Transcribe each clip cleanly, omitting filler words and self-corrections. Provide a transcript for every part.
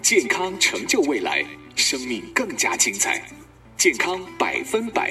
健康成就未来，生命更加精彩。健康100%。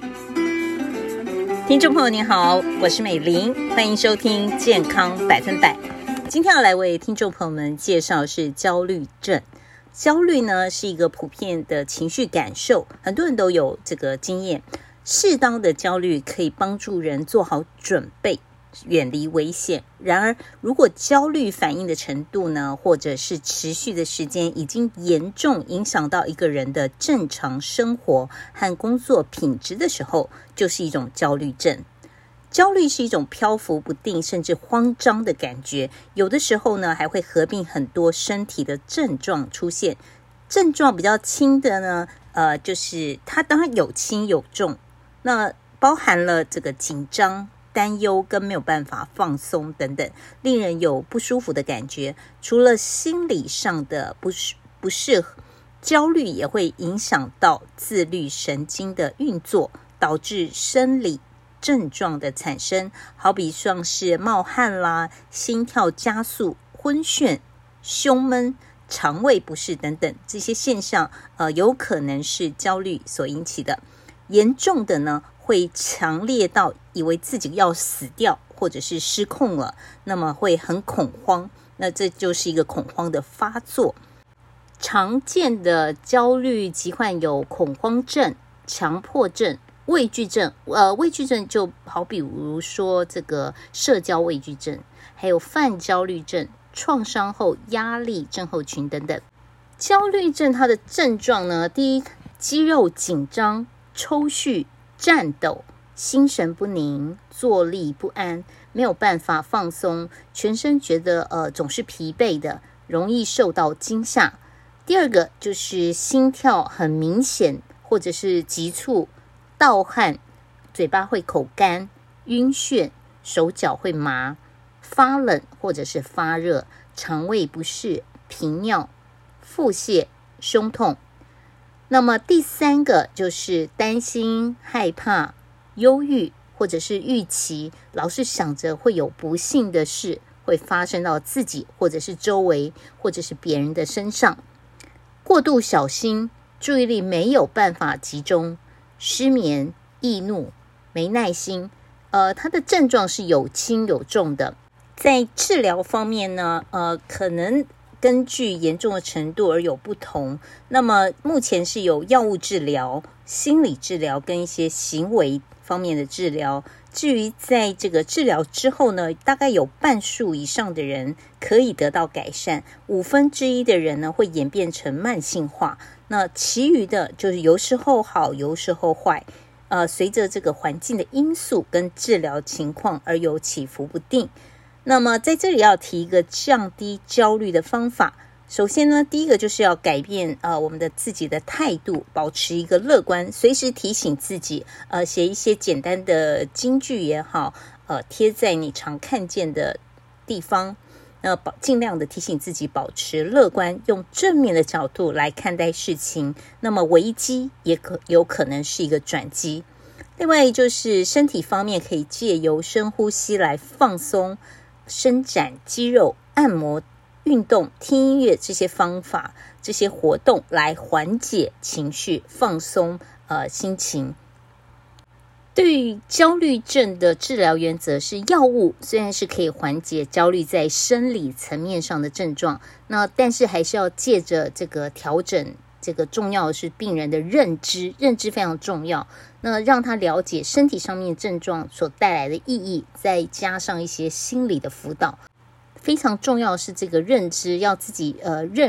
听众朋友您好，我是美玲，欢迎收听健康100%。今天要来为听众朋友们介绍的是焦虑症。焦虑呢是一个普遍的情绪感受，很多人都有这个经验。适当的焦虑可以帮助人做好准备，远离危险。然而，如果焦虑反应的程度呢，或者是持续的时间已经严重影响到一个人的正常生活和工作品质的时候，就是一种焦虑症。焦虑是一种漂浮不定甚至慌张的感觉，有的时候呢还会合并很多身体的症状出现。症状比较轻的呢，就是它当然有轻有重，那包含了这个紧张、担忧跟没有办法放松等等，令人有不舒服的感觉。除了心理上的不适，焦虑也会影响到自律神经的运作，导致生理症状的产生，好比像是冒汗啦、心跳加速、昏眩、胸闷、肠胃不适等等，这些现象有可能是焦虑所引起的。严重的呢，会强烈到以为自己要死掉，或者是失控了，那么会很恐慌，那这就是一个恐慌的发作。常见的焦虑疾患有恐慌症、强迫症、畏惧症。畏惧症就好比如说这个社交畏惧症，还有泛焦虑症、创伤后压力症候群等等。焦虑症它的症状呢，第一，肌肉紧张、抽搐、颤抖、心神不宁、坐立不安，没有办法放松，全身觉得总是疲惫的，容易受到惊吓。第二个就是心跳很明显或者是急促、盗汗、嘴巴会口干、晕眩、手脚会麻、发冷或者是发热、肠胃不适、频尿、腹泻、胸痛。那么第三个就是担心、害怕、忧郁或者是预期，老是想着会有不幸的事会发生到自己或者是周围或者是别人的身上。过度小心，注意力没有办法集中，失眠、易怒、没耐心。它的症状是有轻有重的。在治疗方面呢，可能根据严重的程度而有不同。那么目前是有药物治疗、心理治疗跟一些行为方面的治疗。至于在这个治疗之后呢，大概有半数以上的人可以得到改善，1/5的人呢会演变成慢性化。那其余的就是有时候好，有时候坏，随着这个环境的因素跟治疗情况而有起伏不定。那么在这里要提一个降低焦虑的方法。首先呢，第一个就是要改变我们的自己的态度，保持一个乐观，随时提醒自己，写一些简单的金句也好，贴在你常看见的地方，尽量的提醒自己保持乐观，用正面的角度来看待事情。那么危机也有可能是一个转机。另外就是身体方面，可以借由深呼吸来放松、伸展肌肉、按摩、运动、听音乐这些方法、这些活动来缓解情绪、放松心情。对于焦虑症的治疗原则是，药物虽然是可以缓解焦虑在生理层面上的症状，但是还是要借着这个调整，这个重要的是病人的认知非常重要。那让他了解身体上面症状所带来的意义，再加上一些心理的辅导。非常重要的是这个认知要自己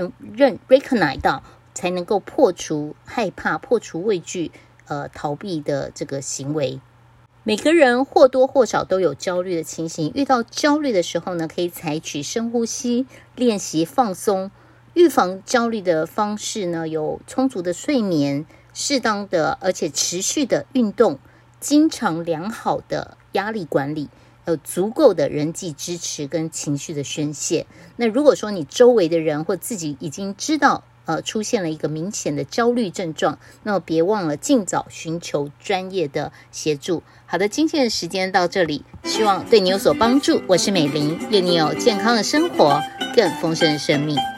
recognize 到，才能够破除害怕、破除畏惧、逃避的这个行为。每个人或多或少都有焦虑的情形，遇到焦虑的时候呢，可以采取深呼吸，练习放松。预防焦虑的方式呢，有充足的睡眠、适当的而且持续的运动、经常良好的压力管理，足够的人际支持跟情绪的宣泄。那如果说你周围的人或自己已经知道出现了一个明显的焦虑症状，那么别忘了尽早寻求专业的协助。好的，今天的时间到这里，希望对你有所帮助。我是美玲，愿你有健康的生活，更丰盛的生命。